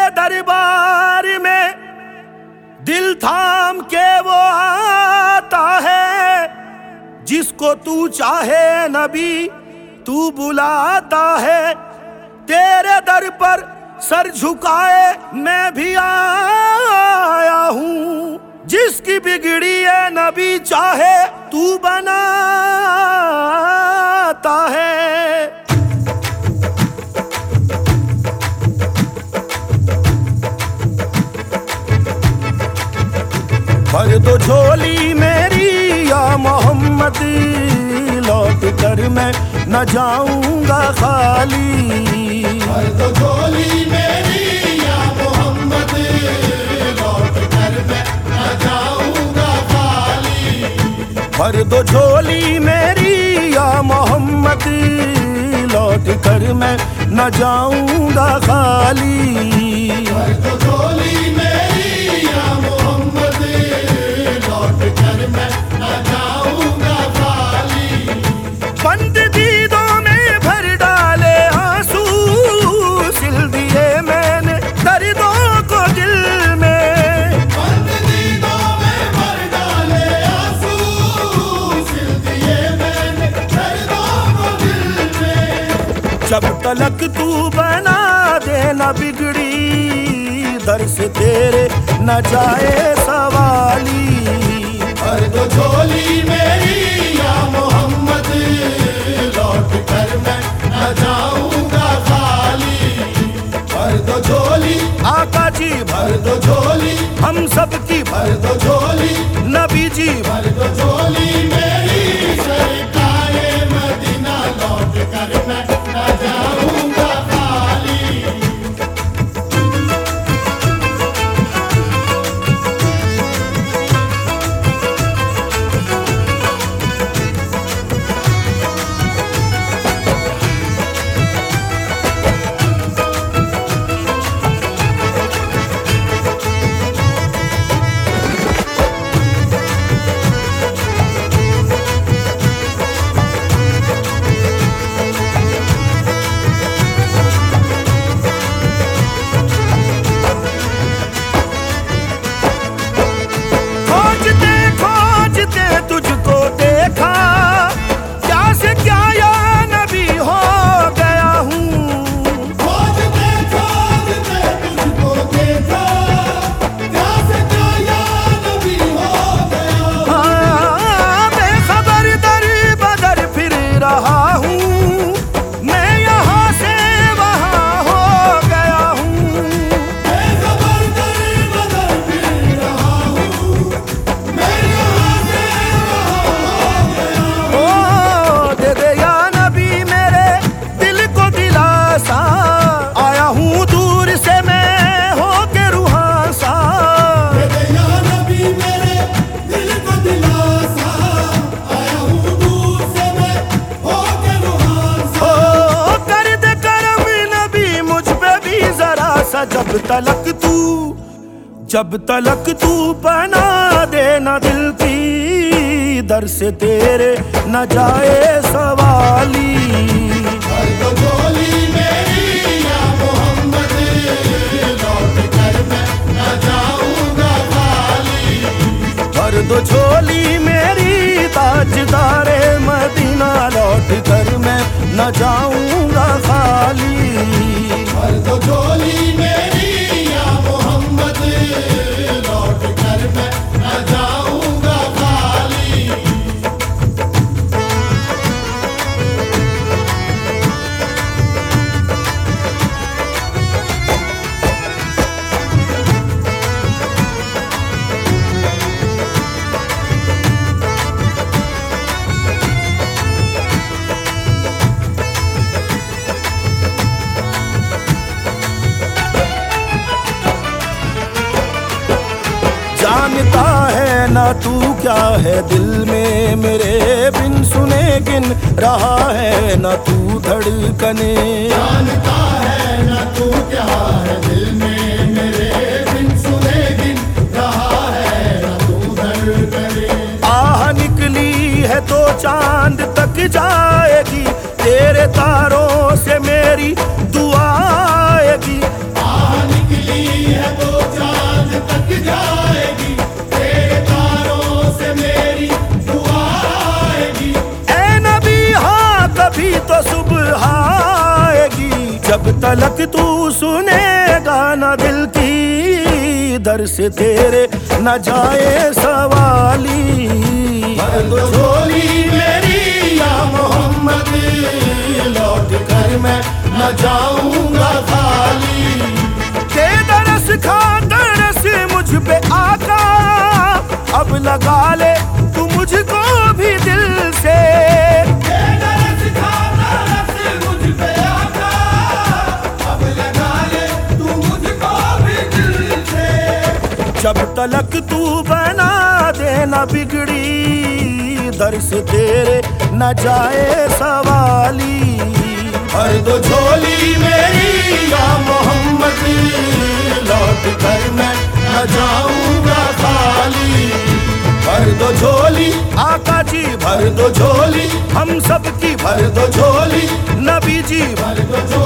दरबार में दिल थाम के वो आता है, जिसको तू चाहे नबी तू बुलाता है। तेरे दर पर सर झुकाए मैं भी आया हूँ, जिसकी बिगड़ी है नबी चाहे तू बनाता है। भर दो झोली मेरी या मोहम्मद, लौट कर मैं न जाऊंगा खाली। भर दो झोली मेरी या मोहम्मद, लौट कर मैं न जाऊंगा खाली। भर दो झोली मेरी या मोहम्मद, लौट कर मैं न जाऊंगा खाली। भर दो झोली मेरी या मोहम्मद, लौट कर मैं न जाऊंगा खाली। बंद दीदों में भर डाले आंसू, सिल दिए मैंने दर्दों को दिल में। बंद दीदों में भर डाले आंसू, सिल दिए मैंने दर्दों को दिल में। जब तलक तू बना देना बिगड़ी, दर से तेरे न जाए सवाली। भर दो झोली मेरी या मोहम्मद, लौट कर मैं न जाऊंगा खाली। भर दो झोली आका जी भर दो झोली, हम सब की भर दो झोली नबी जी। भर दो झोली मेरी सरकारे मदीना, लौट कर मैं न जाऊंगा खाली। तुझको देखा क्या से क्या या नबी हो गया हूँ। खोजते खोजते तुझको देखा, क्या से क्या या नबी हो गया। हाँ, बेखबर दर बदर फिर रहा हूँ, मैं यहाँ से वहाँ हो गया हूँ। बेखबर दर बदर फिर रहा हूँ, मैं यहाँ से ओ दे दे या नबी मेरे दिल को दिलासा, आया हूँ दूर से मैं हो के रूहासा। या नबी मेरे दिल को दिलासा, आया हूँ दूर से मैं होके रुहासा। ओ कर दे करम नबी मुझ पे भी जरा सा, जब तलक तू बना देना दिल की, दर से तेरे न जाए सवाली। भर दो झोली मेरी या मोहम्मद, लौट कर मैं न जाऊंगा खाली। भर दो झोली मेरी ताजदारे मदीना, लौट कर मैं न जाऊंगा खाली। भर दो झोली मेरी या मोहम्मद, लौट कर मैं न जाऊंगा खाली। जानता है ना तू क्या है दिल में, मेरे बिन सुने गिन रहा है ना तू धड़कने। जानता है ना तू क्या है दिल में, मेरे बिन सुने गिन रहा है ना तू धड़कने। आह निकली है तो चांद तक जाएगी, तेरे तारों से मेरी दुआ आएगी। आह निकली जब तलक तू सुनेगा न दिल की दर से तेरे न जाए सवाली। भर दो झोली मेरी या मोहम्मद, लौट कर मैं न जाऊंगा खाली। के दरस खा दरस मुझ पे आका, अब लगा ले तू मुझको भी दिल से। के दरस खा दरस मुझ पे आका, अब लगा ले तू मुझको भी दिल से। जब तलक तू बना देना बिगड़ी दर से तेरे न जाए सवाली। भर दो झोली मेरी या मोहम्मद, लौट कर मैं न जाऊंगा खाली। भर दो झोली आका जी भर दो झोली, हम सब की भर दो झोली नबी जी भर दो झोली।